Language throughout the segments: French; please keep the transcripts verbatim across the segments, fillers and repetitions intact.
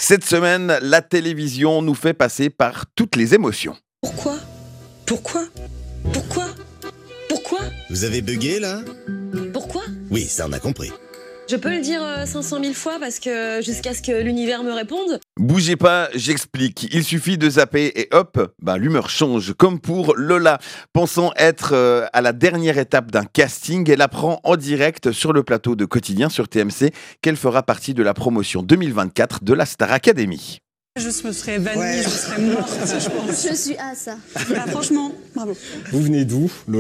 Cette semaine, la télévision nous fait passer par toutes les émotions. Pourquoi ? Pourquoi ? Pourquoi ? Pourquoi ? Vous avez bugué là ? Pourquoi ? Oui, ça on a compris. Je peux le dire euh, cinq cent mille fois parce que jusqu'à ce que l'univers me réponde. Bougez pas, j'explique. Il suffit de zapper et hop, bah, l'humeur change. Comme pour Lola. Pensant être euh, à la dernière étape d'un casting, elle apprend en direct sur le plateau de Quotidien sur T M C qu'elle fera partie de la promotion deux mille vingt-quatre de la Star Academy. Je me serais évanouie, ouais. Je serais morte, je pense. Je suis à ça. Bah, franchement, bravo. Vous venez d'où, Lola ?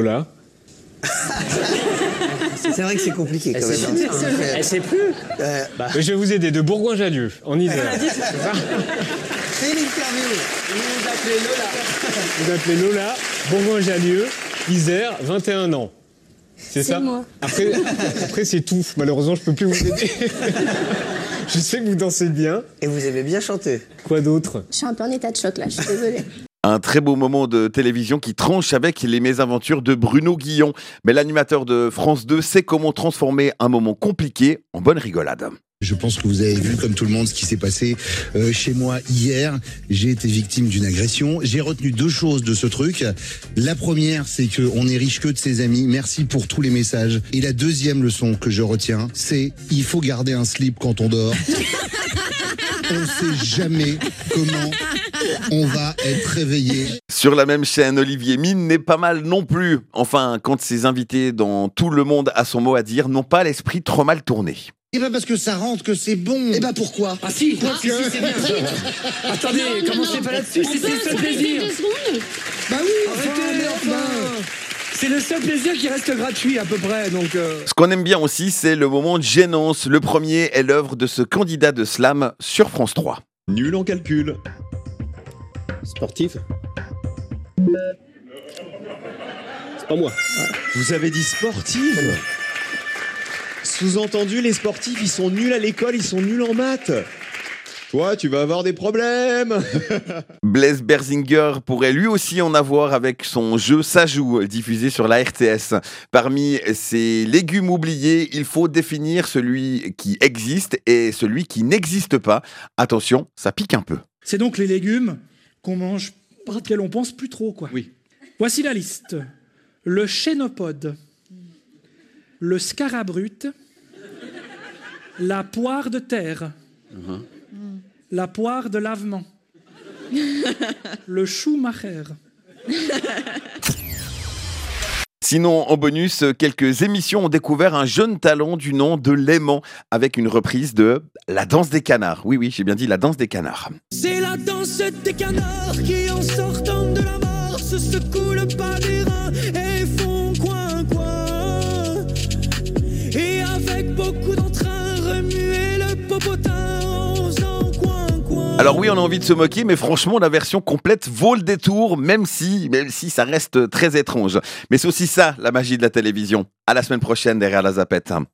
C'est vrai que c'est compliqué quand même. Hein. Elle sait plus. Euh, bah. Je vais vous aider de Bourgoin-Jallieu, en Isère. C'est l'interview. Vous appelez Lola. Vous appelez Lola, Bourgoin-Jallieu, Isère, vingt et un ans. C'est ça ? C'est moi. Après, après c'est tout. Malheureusement, je peux plus vous aider. Je sais que vous dansez bien. Et vous aimez bien chanter. Quoi d'autre ? Je suis un peu en état de choc là, je suis désolée. Un très beau moment de télévision qui tranche avec les mésaventures de Bruno Guillon. Mais l'animateur de France deux sait comment transformer un moment compliqué en bonne rigolade. Je pense que vous avez vu, comme tout le monde, ce qui s'est passé euh, chez moi hier. J'ai été victime d'une agression. J'ai retenu deux choses de ce truc. La première, c'est qu'on est riche que de ses amis. Merci pour tous les messages. Et la deuxième leçon que je retiens, c'est il faut garder un slip quand on dort. On ne sait jamais comment on va être réveillé. Sur la même chaîne, Olivier Mine n'est pas mal non plus. Enfin, quand ses invités dans tout le monde a son mot à dire, n'ont pas l'esprit trop mal tourné. Et ben parce que ça rentre, que c'est bon. Et ben pourquoi ? Ah si, ah, si, si, c'est bien. Attendez, non, non, commencez non. pas là-dessus, c'est le seul plaisir. Bah oui, arrêtez, enfin, enfin. C'est le seul plaisir qui reste gratuit à peu près. Donc euh... Ce qu'on aime bien aussi, c'est le moment de gênance. Le premier est l'œuvre de ce candidat de slam sur France trois. Nul en calcul. Sportif ? C'est pas moi. Vous avez dit sportive ? Sous-entendu, les sportifs, ils sont nuls à l'école, ils sont nuls en maths. Toi, tu vas avoir des problèmes. Blaise Berzinger pourrait lui aussi en avoir avec son jeu Ça joue, diffusé sur la R T S. Parmi ces légumes oubliés, il faut définir celui qui existe et celui qui n'existe pas. Attention, ça pique un peu. C'est donc les légumes qu'on mange, par lesquels on pense plus trop, quoi. Oui. Voici la liste. Le chénopode, le scarabrute, la poire de terre, uh-huh. la poire de lavement, le chou-macher. Sinon, en bonus, quelques émissions ont découvert un jeune talent du nom de Léman avec une reprise de La danse des canards. Oui, oui, j'ai bien dit La danse des canards. C'est la danse des canards qui, en sortant de la mort, se secouent le pas des reins et font coin coin. Et avec beaucoup d'entrain, remuer le popotin en faisant coin coin. Alors oui, on a envie de se moquer, mais franchement, la version complète vaut le détour, même si, même si ça reste très étrange. Mais c'est aussi ça, la magie de la télévision. À la semaine prochaine derrière la zapette.